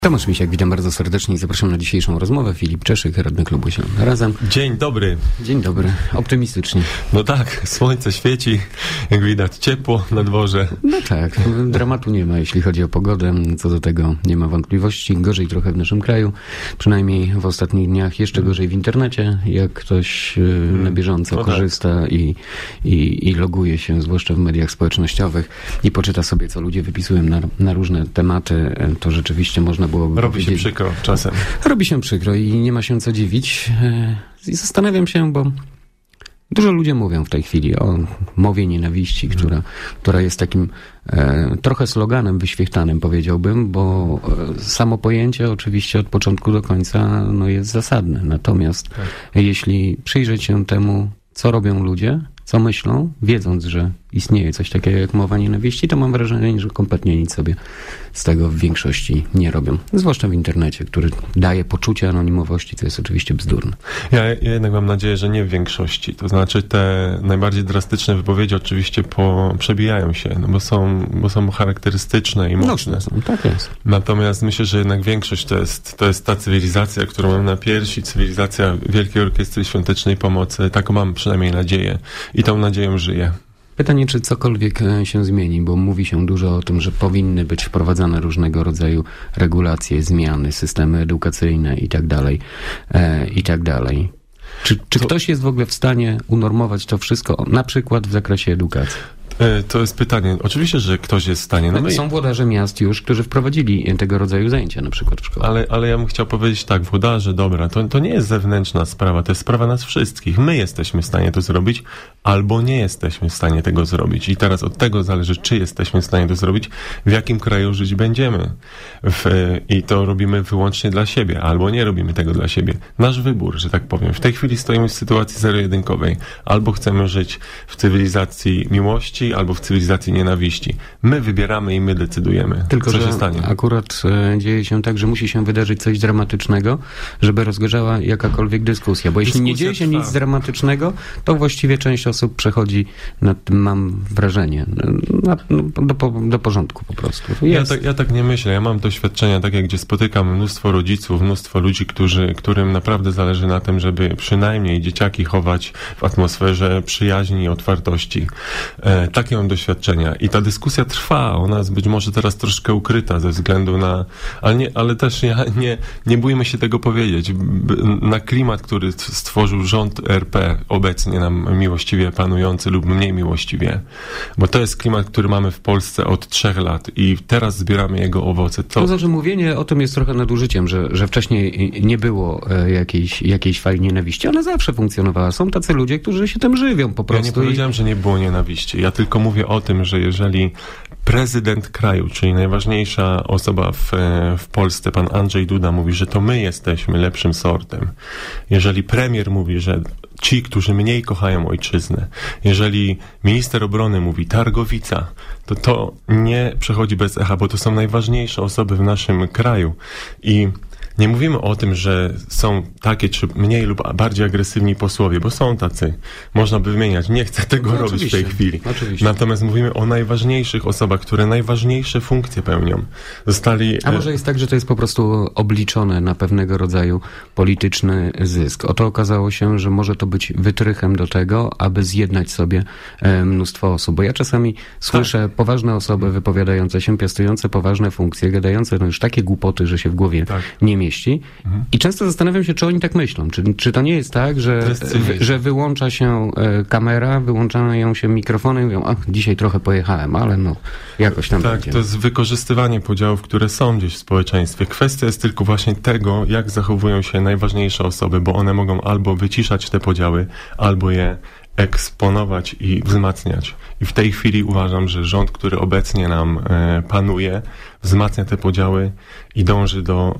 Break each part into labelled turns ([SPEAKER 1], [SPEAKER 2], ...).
[SPEAKER 1] Tomasz Misiak, witam bardzo serdecznie i zapraszam na dzisiejszą rozmowę. Filip Czeszyk, radny klubu Zielona Razem.
[SPEAKER 2] Dzień dobry.
[SPEAKER 1] Dzień dobry. Optymistycznie.
[SPEAKER 2] No tak, słońce świeci, jak widać ciepło na dworze.
[SPEAKER 1] No tak, dramatu nie ma, jeśli chodzi o pogodę. Co do tego nie ma wątpliwości. Gorzej trochę w naszym kraju, przynajmniej w ostatnich dniach. Jeszcze gorzej w internecie, jak ktoś na bieżąco korzysta i loguje się, zwłaszcza w mediach społecznościowych i poczyta sobie, co ludzie wypisują na różne tematy, to rzeczywiście można byłoby
[SPEAKER 2] Robi się przykro czasem.
[SPEAKER 1] Robi się przykro i nie ma się co dziwić. I zastanawiam się, bo dużo ludzie mówią w tej chwili o mowie nienawiści, która jest takim trochę sloganem wyświechtanym, powiedziałbym, bo samo pojęcie oczywiście od początku do końca jest zasadne. Natomiast jeśli przyjrzeć się temu, co robią ludzie, co myślą, wiedząc, że istnieje coś takiego jak mowa nienawiści, to mam wrażenie, że kompletnie nic sobie z tego w większości nie robią. Zwłaszcza w internecie, który daje poczucie anonimowości, co jest oczywiście bzdurne.
[SPEAKER 2] Ja jednak mam nadzieję, że nie w większości. To znaczy te najbardziej drastyczne wypowiedzi oczywiście przebijają się, bo są charakterystyczne i mocne.
[SPEAKER 1] No, tak jest.
[SPEAKER 2] Natomiast myślę, że jednak większość to jest ta cywilizacja, którą mam na piersi, cywilizacja Wielkiej Orkiestry Świątecznej Pomocy. Taką mam przynajmniej nadzieję i tą nadzieją żyję.
[SPEAKER 1] Pytanie, czy cokolwiek się zmieni, bo mówi się dużo o tym, że powinny być wprowadzane różnego rodzaju regulacje, zmiany, systemy edukacyjne i tak dalej, i tak dalej. Czy ktoś jest w ogóle w stanie unormować to wszystko, na przykład w zakresie edukacji?
[SPEAKER 2] To jest pytanie. Oczywiście, że ktoś jest w stanie.
[SPEAKER 1] Są włodarze miast już, którzy wprowadzili tego rodzaju zajęcia, na przykład w szkołach.
[SPEAKER 2] Ale ja bym chciał powiedzieć tak, włodarze, dobra, to nie jest zewnętrzna sprawa, to jest sprawa nas wszystkich. My jesteśmy w stanie to zrobić, albo nie jesteśmy w stanie tego zrobić. I teraz od tego zależy, czy jesteśmy w stanie to zrobić, w jakim kraju żyć będziemy. I to robimy wyłącznie dla siebie, albo nie robimy tego dla siebie. Nasz wybór, że tak powiem. W tej chwili stoimy w sytuacji zero-jedynkowej. Albo chcemy żyć w cywilizacji miłości, albo w cywilizacji nienawiści. My wybieramy i my decydujemy,
[SPEAKER 1] tylko,
[SPEAKER 2] co się stanie.
[SPEAKER 1] Akurat dzieje się tak, że musi się wydarzyć coś dramatycznego, żeby rozgorzała jakakolwiek dyskusja. Bo jeśli nie dzieje się nic dramatycznego, to właściwie część osób przechodzi nad tym, mam wrażenie, do porządku po prostu.
[SPEAKER 2] Ja tak nie myślę. Ja mam doświadczenia takie, gdzie spotykam mnóstwo rodziców, mnóstwo ludzi, którym naprawdę zależy na tym, żeby przynajmniej dzieciaki chować w atmosferze przyjaźni i otwartości. Takie mam doświadczenia. I ta dyskusja trwa. Ona jest być może teraz troszkę ukryta ze względu na... Ale też nie bójmy się tego powiedzieć. Na klimat, który stworzył rząd RP, obecnie nam miłościwie panujący lub mniej miłościwie. Bo to jest klimat, który mamy w Polsce od 3 lat i teraz zbieramy jego owoce.
[SPEAKER 1] To znaczy mówienie o tym jest trochę nadużyciem, że wcześniej nie było jakiejś fali nienawiści. Ona zawsze funkcjonowała. Są tacy ludzie, którzy się tym żywią po prostu.
[SPEAKER 2] Ja nie powiedziałem, że nie było nienawiści. Ja tylko mówię o tym, że jeżeli prezydent kraju, czyli najważniejsza osoba w Polsce, pan Andrzej Duda, mówi, że to my jesteśmy lepszym sortem. Jeżeli premier mówi, że ci, którzy mniej kochają ojczyznę, jeżeli minister obrony mówi Targowica, to nie przechodzi bez echa, bo to są najważniejsze osoby w naszym kraju. I nie mówimy o tym, że są takie czy mniej lub bardziej agresywni posłowie, bo są tacy. Można by wymieniać. Nie chcę tego robić w tej chwili.
[SPEAKER 1] Oczywiście.
[SPEAKER 2] Natomiast mówimy o najważniejszych osobach, które najważniejsze funkcje pełnią. A
[SPEAKER 1] może jest tak, że to jest po prostu obliczone na pewnego rodzaju polityczny zysk. Oto okazało się, że może to być wytrychem do tego, aby zjednać sobie mnóstwo osób. Bo ja czasami słyszę poważne osoby wypowiadające się, piastujące poważne funkcje, gadające już takie głupoty, że się w głowie nie mieści. I często zastanawiam się, czy oni tak myślą. Czy to nie jest tak, że wyłącza się kamera, wyłączają się mikrofony i mówią, dzisiaj trochę pojechałem, ale jakoś tam będzie.
[SPEAKER 2] Tak, to jest wykorzystywanie podziałów, które są gdzieś w społeczeństwie. Kwestia jest tylko właśnie tego, jak zachowują się najważniejsze osoby, bo one mogą albo wyciszać te podziały, albo je eksponować i wzmacniać. I w tej chwili uważam, że rząd, który obecnie nam panuje, wzmacnia te podziały i dąży do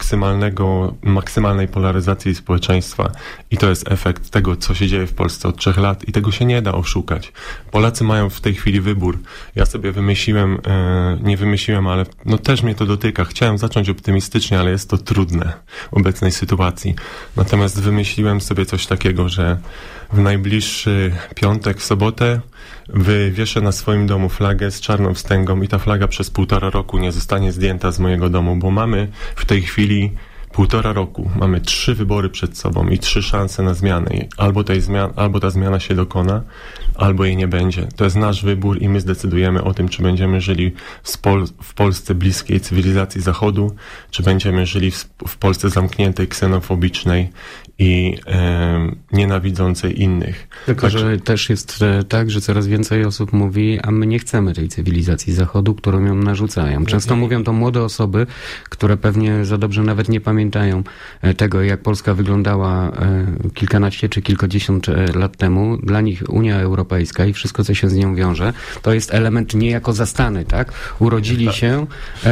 [SPEAKER 2] maksymalnej polaryzacji społeczeństwa. I to jest efekt tego, co się dzieje w Polsce od 3 lat i tego się nie da oszukać. Polacy mają w tej chwili wybór. Ja sobie nie wymyśliłem, ale też mnie to dotyka. Chciałem zacząć optymistycznie, ale jest to trudne w obecnej sytuacji. Natomiast wymyśliłem sobie coś takiego, że w najbliższy piątek, w sobotę wywieszę na swoim domu flagę z czarną wstęgą i ta flaga przez 1,5 roku nie zostanie zdjęta z mojego domu, bo mamy w tej chwili 1,5 roku, mamy 3 wybory przed sobą i 3 szanse na zmianę. Albo ta zmiana się dokona, albo jej nie będzie. To jest nasz wybór i my zdecydujemy o tym, czy będziemy żyli w Polsce bliskiej cywilizacji Zachodu, czy będziemy żyli w Polsce zamkniętej, ksenofobicznej i nienawidzącej innych.
[SPEAKER 1] Tylko, że też jest tak, że coraz więcej osób mówi, a my nie chcemy tej cywilizacji Zachodu, którą ją narzucają. Często mówią to młode osoby, które pewnie za dobrze nawet nie pamiętają tego, jak Polska wyglądała kilkanaście czy kilkadziesiąt lat temu. Dla nich Unia Europejska i wszystko, co się z nią wiąże, to jest element niejako zastany, tak? Urodzili się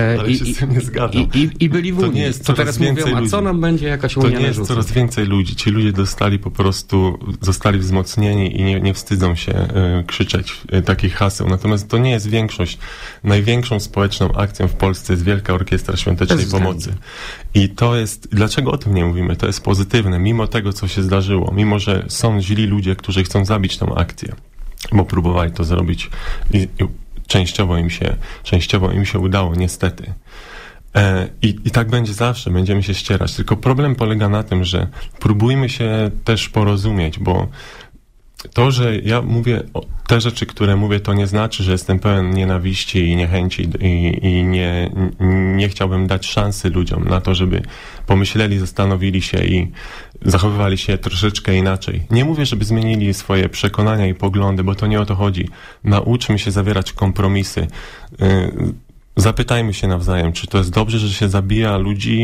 [SPEAKER 1] i byli w Unii. Co teraz mówią, a co nam będzie jakaś Unia narzucać?
[SPEAKER 2] To nie jest coraz więcej ludzi. Ci ludzie zostali wzmocnieni i nie wstydzą się krzyczeć takich haseł. Natomiast to nie jest większość. Największą społeczną akcją w Polsce jest Wielka Orkiestra Świątecznej Pomocy. I to jest, dlaczego o tym nie mówimy? To jest pozytywne, mimo tego, co się zdarzyło. Mimo, że są źli ludzie, którzy chcą zabić tą akcję, bo próbowali to zrobić i częściowo im się udało, niestety. I tak będzie zawsze, będziemy się ścierać. Tylko problem polega na tym, że próbujmy się też porozumieć, bo to, że ja mówię te rzeczy, które mówię, to nie znaczy, że jestem pełen nienawiści i niechęci i nie chciałbym dać szansy ludziom na to, żeby pomyśleli, zastanowili się i zachowywali się troszeczkę inaczej. Nie mówię, żeby zmienili swoje przekonania i poglądy, bo to nie o to chodzi. Nauczmy się zawierać kompromisy. Zapytajmy się nawzajem, czy to jest dobrze, że się zabija ludzi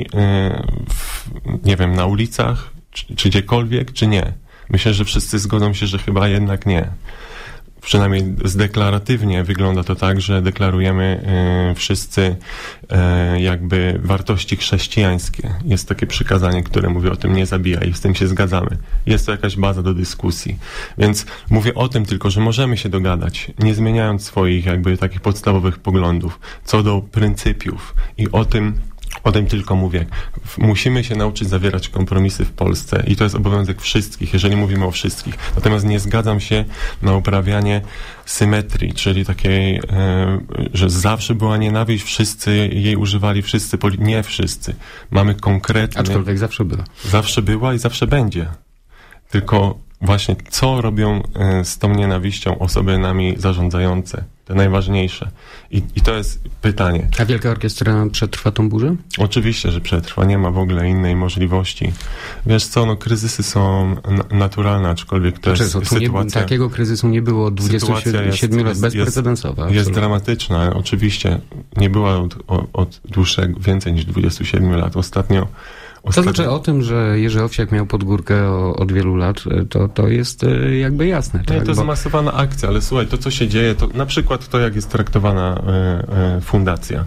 [SPEAKER 2] na ulicach, czy gdziekolwiek, czy nie. Myślę, że wszyscy zgodzą się, że chyba jednak nie. Przynajmniej zdeklaratywnie wygląda to tak, że deklarujemy wszyscy jakby wartości chrześcijańskie. Jest takie przykazanie, które mówi o tym nie zabijaj i z tym się zgadzamy. Jest to jakaś baza do dyskusji. Więc mówię o tym tylko, że możemy się dogadać, nie zmieniając swoich jakby takich podstawowych poglądów co do pryncypiów i o tym tylko mówię. Musimy się nauczyć zawierać kompromisy w Polsce i to jest obowiązek wszystkich, jeżeli mówimy o wszystkich. Natomiast nie zgadzam się na uprawianie symetrii, czyli takiej, że zawsze była nienawiść, wszyscy jej używali, nie wszyscy. Mamy konkretny...
[SPEAKER 1] Aczkolwiek zawsze była.
[SPEAKER 2] Zawsze była i zawsze będzie. Tylko właśnie co robią z tą nienawiścią osoby nami zarządzające? To najważniejsze. I to jest pytanie.
[SPEAKER 1] A Wielka Orkiestra przetrwa tą burzę?
[SPEAKER 2] Oczywiście, że przetrwa. Nie ma w ogóle innej możliwości. Wiesz co, kryzysy są naturalne, aczkolwiek to jest sytuacja...
[SPEAKER 1] Takiego kryzysu nie było od 27 lat, bezprecedensowa.
[SPEAKER 2] Jest dramatyczna. Oczywiście nie była od więcej niż 27 lat. Ostatnio
[SPEAKER 1] To znaczy o tym, że Jerzy Owsiak miał podgórkę od wielu lat, to jest jakby jasne. Tak?
[SPEAKER 2] Nie, to zamasowana akcja, ale słuchaj, to co się dzieje, to na przykład to, jak jest traktowana fundacja.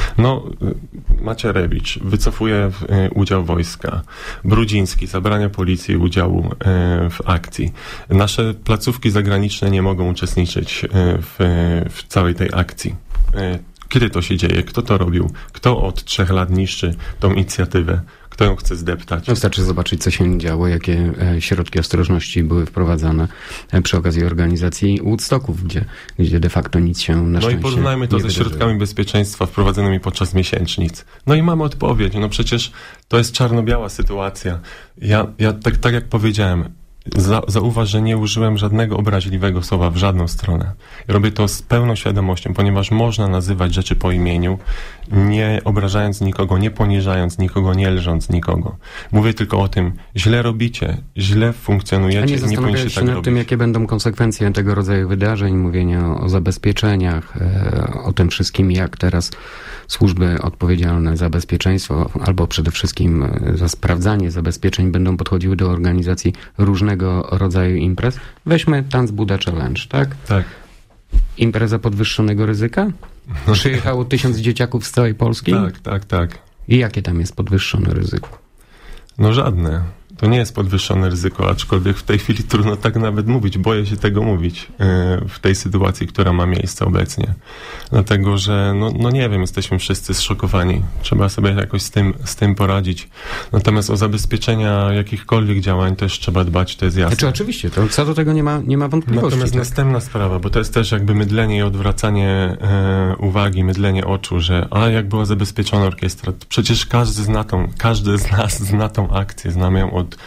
[SPEAKER 2] Macierewicz wycofuje udział wojska. Brudziński zabrania policji udziału w akcji. Nasze placówki zagraniczne nie mogą uczestniczyć w całej tej akcji. Kiedy to się dzieje? Kto to robił? Kto od 3 lat niszczy tą inicjatywę? Kto ją chce zdeptać?
[SPEAKER 1] Wystarczy zobaczyć, co się działo, jakie środki ostrożności były wprowadzane przy okazji organizacji Woodstocków, gdzie de facto nic się na szczęście
[SPEAKER 2] i porównajmy to ze środkami bezpieczeństwa wprowadzonymi podczas miesięcznic. I mamy odpowiedź. Przecież to jest czarno-biała sytuacja. Ja tak jak powiedziałem, zauważ, że nie użyłem żadnego obraźliwego słowa w żadną stronę. Robię to z pełną świadomością, ponieważ można nazywać rzeczy po imieniu, nie obrażając nikogo, nie poniżając nikogo, nie lżąc nikogo. Mówię tylko o tym, źle robicie, źle funkcjonujecie, nie powinniście tak robić.
[SPEAKER 1] Nad tym, jakie będą konsekwencje tego rodzaju wydarzeń, mówienia o zabezpieczeniach, o tym wszystkim, jak teraz służby odpowiedzialne za bezpieczeństwo, albo przede wszystkim za sprawdzanie zabezpieczeń będą podchodziły do organizacji różnego rodzaju imprez. Weźmy Tanz Buda Challenge, tak?
[SPEAKER 2] Tak.
[SPEAKER 1] Impreza podwyższonego ryzyka? Przyjechało 1000 dzieciaków z całej Polski?
[SPEAKER 2] Tak.
[SPEAKER 1] I jakie tam jest podwyższone ryzyko?
[SPEAKER 2] Żadne. To nie jest podwyższone ryzyko, aczkolwiek w tej chwili trudno tak nawet mówić. Boję się tego mówić w tej sytuacji, która ma miejsce obecnie. Dlatego, że no nie wiem, jesteśmy wszyscy zszokowani. Trzeba sobie jakoś z tym poradzić. Natomiast o zabezpieczenia jakichkolwiek działań też trzeba dbać, to jest jasne.
[SPEAKER 1] Znaczy oczywiście, to co do tego nie ma wątpliwości.
[SPEAKER 2] Natomiast
[SPEAKER 1] tak?
[SPEAKER 2] następna sprawa, bo to jest też jakby mydlenie i odwracanie uwagi, mydlenie oczu, że jak była zabezpieczona orkiestra, przecież każdy z nas zna tą akcję, znamy ją od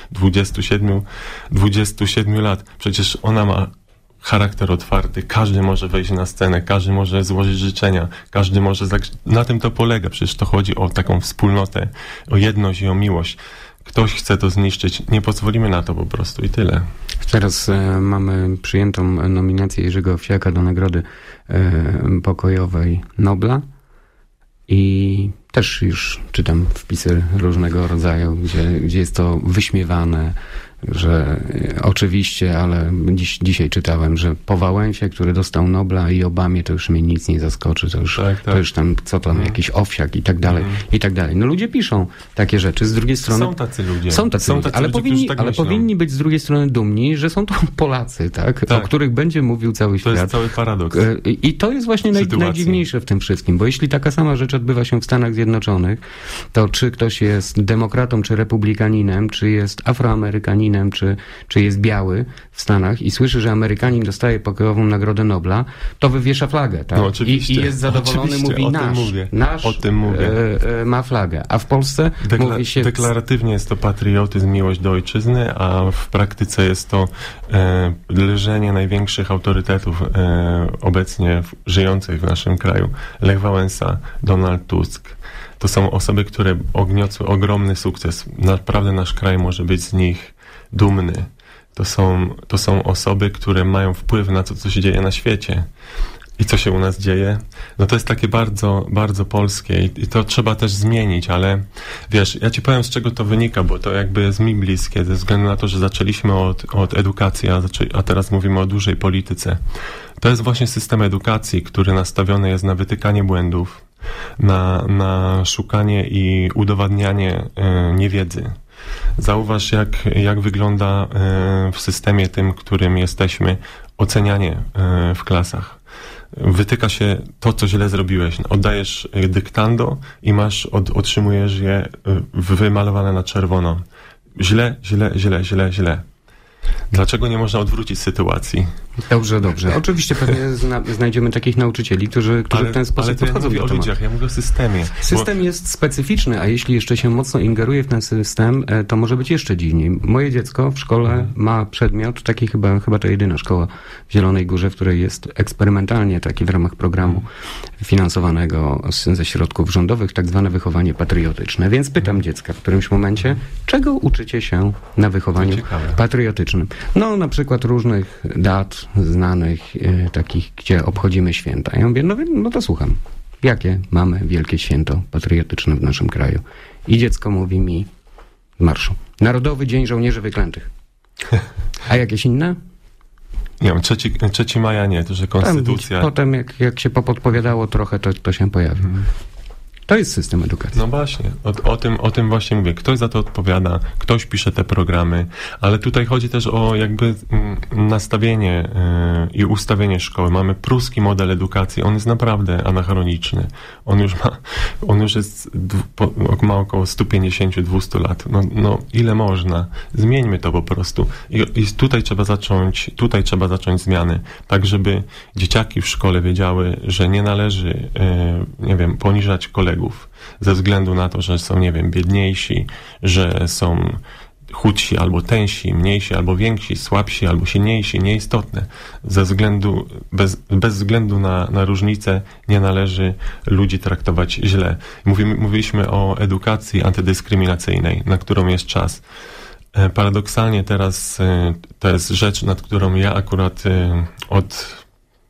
[SPEAKER 2] 27 lat. Przecież ona ma charakter otwarty, każdy może wejść na scenę, każdy może złożyć życzenia, każdy może... Na tym to polega, przecież to chodzi o taką wspólnotę, o jedność i o miłość. Ktoś chce to zniszczyć, nie pozwolimy na to po prostu i tyle.
[SPEAKER 1] Teraz mamy przyjętą nominację Jerzego Owsiaka do Nagrody Pokojowej Nobla i też już czytam wpisy różnego rodzaju, gdzie jest to wyśmiewane, że oczywiście, ale dzisiaj czytałem, że po Wałęsie, który dostał Nobla i Obamie, to już mnie nic nie zaskoczy, to już tam, co tam, jakiś Owsiak i tak dalej, i tak dalej. No ludzie piszą takie rzeczy, z drugiej strony...
[SPEAKER 2] Są tacy ludzie,
[SPEAKER 1] ale
[SPEAKER 2] ludzie,
[SPEAKER 1] powinni być z drugiej strony dumni, że są to Polacy, tak? O których będzie mówił cały świat.
[SPEAKER 2] To jest cały paradoks.
[SPEAKER 1] I to jest właśnie najdziwniejsze w tym wszystkim, bo jeśli taka sama rzecz odbywa się w Stanach Zjednoczonych, to czy ktoś jest demokratą, czy republikaninem, czy jest afroamerykaninem, czy jest biały w Stanach i słyszy, że Amerykanin dostaje pokojową Nagrodę Nobla, to wywiesza flagę, tak?
[SPEAKER 2] No, oczywiście,
[SPEAKER 1] I jest zadowolony, mówi nasz ma flagę. A w Polsce mówi się...
[SPEAKER 2] Deklaratywnie jest to patriotyzm, miłość do ojczyzny, a w praktyce jest to leżenie największych autorytetów obecnie żyjących w naszym kraju. Lech Wałęsa, Donald Tusk. To są osoby, które ogniosły ogromny sukces. Naprawdę nasz kraj może być z nich dumny. To są osoby, które mają wpływ na to, co się dzieje na świecie. I co się u nas dzieje? No to jest takie bardzo, bardzo polskie i to trzeba też zmienić, ale wiesz, ja ci powiem, z czego to wynika, bo to jakby jest mi bliskie, ze względu na to, że zaczęliśmy od edukacji, a teraz mówimy o dużej polityce. To jest właśnie system edukacji, który nastawiony jest na wytykanie błędów, na szukanie i udowadnianie niewiedzy. Zauważ, jak wygląda w systemie tym, którym jesteśmy, ocenianie w klasach. Wytyka się to, co źle zrobiłeś. Oddajesz dyktando i otrzymujesz je wymalowane na czerwono. Źle. Dlaczego nie można odwrócić sytuacji?
[SPEAKER 1] Dobrze. Oczywiście pewnie znajdziemy takich nauczycieli, którzy w ten sposób podchodzą do tematu.
[SPEAKER 2] Ale ja nie mówię o ludziach, ja mówię o systemie.
[SPEAKER 1] System jest specyficzny, a jeśli jeszcze się mocno ingeruje w ten system, to może być jeszcze dziwniej. Moje dziecko w szkole ma przedmiot, taki chyba to jedyna szkoła w Zielonej Górze, w której jest eksperymentalnie taki w ramach programu finansowanego ze środków rządowych, tak zwane wychowanie patriotyczne. Więc pytam dziecka w którymś momencie, czego uczycie się na wychowaniu patriotycznym? No na przykład różnych dat znanych, takich, gdzie obchodzimy święta. Ja mówię, no to słucham. Jakie mamy wielkie święto patriotyczne w naszym kraju? I dziecko mówi mi marszu. Narodowy Dzień Żołnierzy Wyklętych. A jakieś inne?
[SPEAKER 2] Nie wiem, 3 maja nie, to że konstytucja...
[SPEAKER 1] Potem jak się popodpowiadało trochę, to się pojawi. To jest system edukacji.
[SPEAKER 2] No właśnie, o tym właśnie mówię. Ktoś za to odpowiada, ktoś pisze te programy, ale tutaj chodzi też o jakby nastawienie i ustawienie szkoły. Mamy pruski model edukacji, on jest naprawdę anachroniczny. On już ma około 150-200 lat. No ile można? Zmieńmy to po prostu. I tutaj trzeba zacząć zmiany, tak żeby dzieciaki w szkole wiedziały, że nie należy, poniżać kolegów ze względu na to, że są, biedniejsi, że są chudsi albo tęsi, mniejsi albo więksi, słabsi albo silniejsi, nieistotne. Bez względu na różnice nie należy ludzi traktować źle. Mówiliśmy o edukacji antydyskryminacyjnej, na którą jest czas. Paradoksalnie teraz to jest rzecz, nad którą ja akurat od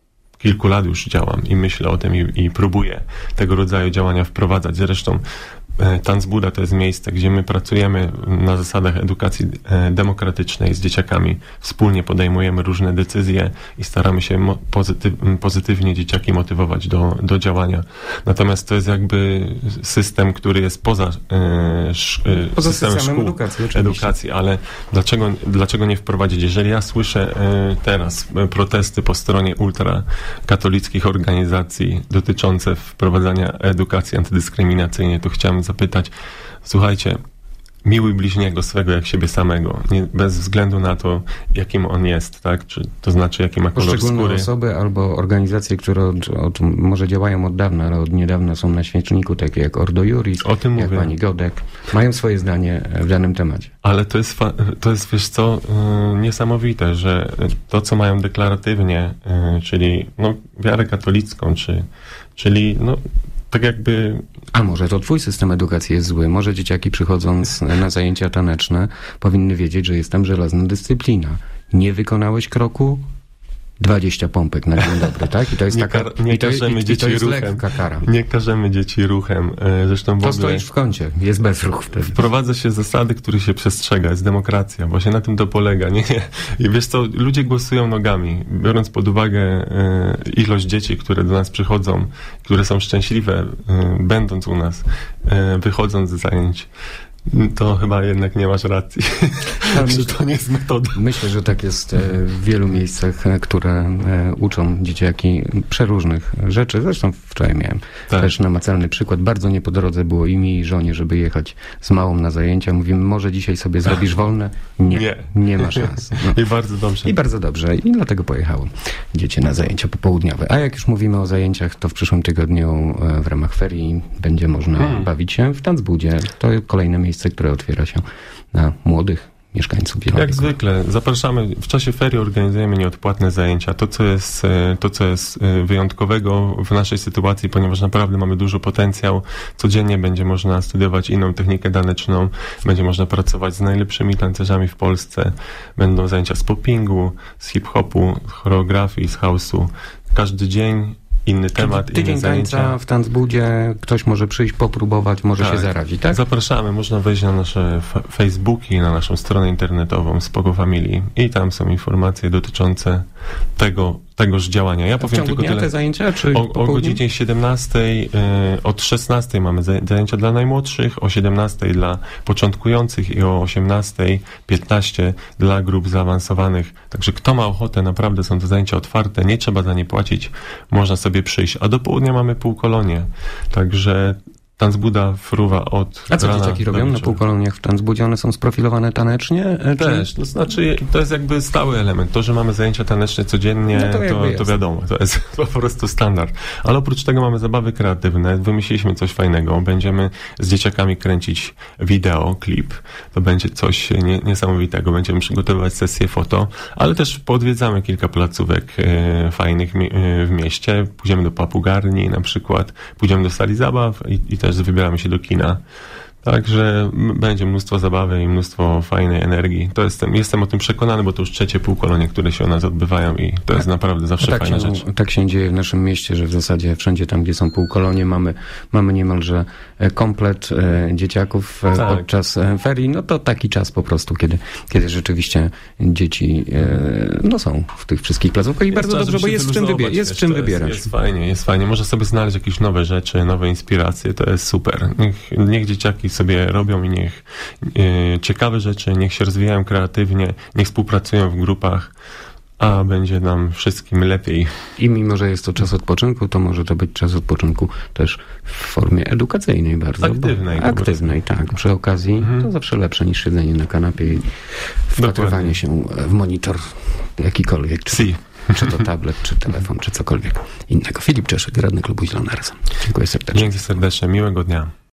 [SPEAKER 2] kilku lat już działam i myślę o tym i próbuję tego rodzaju działania wprowadzać. Zresztą Tanzbuda to jest miejsce, gdzie my pracujemy na zasadach edukacji demokratycznej z dzieciakami. Wspólnie podejmujemy różne decyzje i staramy się pozytywnie dzieciaki motywować do działania. Natomiast to jest jakby system, który jest poza systemem szkół, edukacji, ale dlaczego nie wprowadzić? Jeżeli ja słyszę teraz protesty po stronie ultrakatolickich organizacji dotyczące wprowadzania edukacji antydyskryminacyjnej, to chciałem zapytać, słuchajcie, miłuj bliźniego swego jak siebie samego, bez względu na to, jakim on jest, tak? To znaczy, jaki ma kolor skóry.
[SPEAKER 1] Poszczególne osoby albo organizacje, które może działają od dawna, ale od niedawna są na świeczniku, takie jak Ordo Iuris, jak pani Godek, mają swoje zdanie w danym temacie.
[SPEAKER 2] Ale to jest, wiesz co, niesamowite, że to, co mają deklaratywnie, czyli wiarę katolicką, czyli tak jakby...
[SPEAKER 1] A może to twój system edukacji jest zły? Może dzieciaki przychodząc na zajęcia taneczne powinny wiedzieć, że jest tam żelazna dyscyplina. Nie wykonałeś kroku? 20 pompek na dzień dobry, tak? I to jest lekka kara.
[SPEAKER 2] Nie karzemy dzieci ruchem. Zresztą w ogóle...
[SPEAKER 1] To stoisz w kącie, jest bezruch wtedy.
[SPEAKER 2] Wprowadza się zasady, których się przestrzega, jest demokracja. Właśnie na tym to polega. Nie. I wiesz co, ludzie głosują nogami. Biorąc pod uwagę ilość dzieci, które do nas przychodzą, które są szczęśliwe, będąc u nas, wychodząc z zajęć, to chyba jednak nie masz racji, że to nie jest metoda.
[SPEAKER 1] Myślę, że tak jest w wielu miejscach, które uczą dzieciaki przeróżnych rzeczy. Zresztą wczoraj miałem też namacalny przykład. Bardzo nie po drodze było i mi, i żonie, żeby jechać z małą na zajęcia. Mówimy, może dzisiaj sobie zrobisz wolne? Nie ma szans.
[SPEAKER 2] I bardzo dobrze.
[SPEAKER 1] I bardzo dobrze. I dlatego pojechało dzieci na zajęcia popołudniowe. A jak już mówimy o zajęciach, to w przyszłym tygodniu w ramach ferii będzie można bawić się w Tanzbudzie. To kolejne miejsce, które otwiera się na młodych mieszkańców Wieloryku.
[SPEAKER 2] Jak zwykle. Zapraszamy. W czasie ferii organizujemy nieodpłatne zajęcia. To, co jest wyjątkowego w naszej sytuacji, ponieważ naprawdę mamy duży potencjał. Codziennie będzie można studiować inną technikę taneczną. Będzie można pracować z najlepszymi tancerzami w Polsce. Będą zajęcia z poppingu, z hip-hopu, z choreografii, z house'u. Każdy dzień inny temat, inne zajęcia.
[SPEAKER 1] Tańca w Tanzbudzie, ktoś może przyjść, popróbować, może się zarazić, tak?
[SPEAKER 2] Zapraszamy, można wejść na nasze Facebooki, na naszą stronę internetową Spoko Family i tam są informacje dotyczące tegoż działania. Ja powiem tylko tyle.
[SPEAKER 1] Te zajęcia, czy
[SPEAKER 2] o godzinie 17, od 16 mamy zajęcia dla najmłodszych, o 17 dla początkujących i o 18:15 dla grup zaawansowanych. Także kto ma ochotę, naprawdę są to zajęcia otwarte, nie trzeba za nie płacić, można sobie przyjść. A do południa mamy półkolonie. Także Tanzbuda fruwa od
[SPEAKER 1] A co dzieciaki robią na półkoloniach w Tanzbudzie? One są sprofilowane tanecznie?
[SPEAKER 2] Też, to znaczy to jest jakby stały element. To, że mamy zajęcia taneczne codziennie, to wiadomo, to jest po prostu standard. Ale oprócz tego mamy zabawy kreatywne, wymyśliliśmy coś fajnego, będziemy z dzieciakami kręcić wideo, klip, to będzie coś niesamowitego, będziemy przygotowywać sesje foto, ale też podwiedzamy kilka placówek fajnych w mieście, pójdziemy do papugarni na przykład, pójdziemy do sali zabaw i też wybieramy się do kina. Także będzie mnóstwo zabawy i mnóstwo fajnej energii. Jestem o tym przekonany, bo to już trzecie półkolonie, które się u nas odbywają i to jest naprawdę zawsze fajna rzecz.
[SPEAKER 1] Tak się dzieje w naszym mieście, że w zasadzie wszędzie tam, gdzie są półkolonie, mamy niemalże komplet dzieciaków podczas ferii. No to taki czas po prostu, kiedy rzeczywiście dzieci są w tych wszystkich placówkach i bardzo dobrze, bo jest w czym wybierać.
[SPEAKER 2] Jest fajnie. Można sobie znaleźć jakieś nowe rzeczy, nowe inspiracje. To jest super. Niech dzieciaki sobie robią i niech ciekawe rzeczy, niech się rozwijają kreatywnie, niech współpracują w grupach, a będzie nam wszystkim lepiej.
[SPEAKER 1] I mimo, że jest to czas odpoczynku, to może to być czas odpoczynku też w formie edukacyjnej bardzo. Aktywnej, tak. Przy okazji to zawsze lepsze niż siedzenie na kanapie i wpatrywanie się w monitor jakikolwiek. Czy to tablet, czy telefon, czy cokolwiek innego. Filip Czeszek, radny klubu Zielona Razem. Dziękuję serdecznie.
[SPEAKER 2] Dzięki serdecznie, miłego dnia.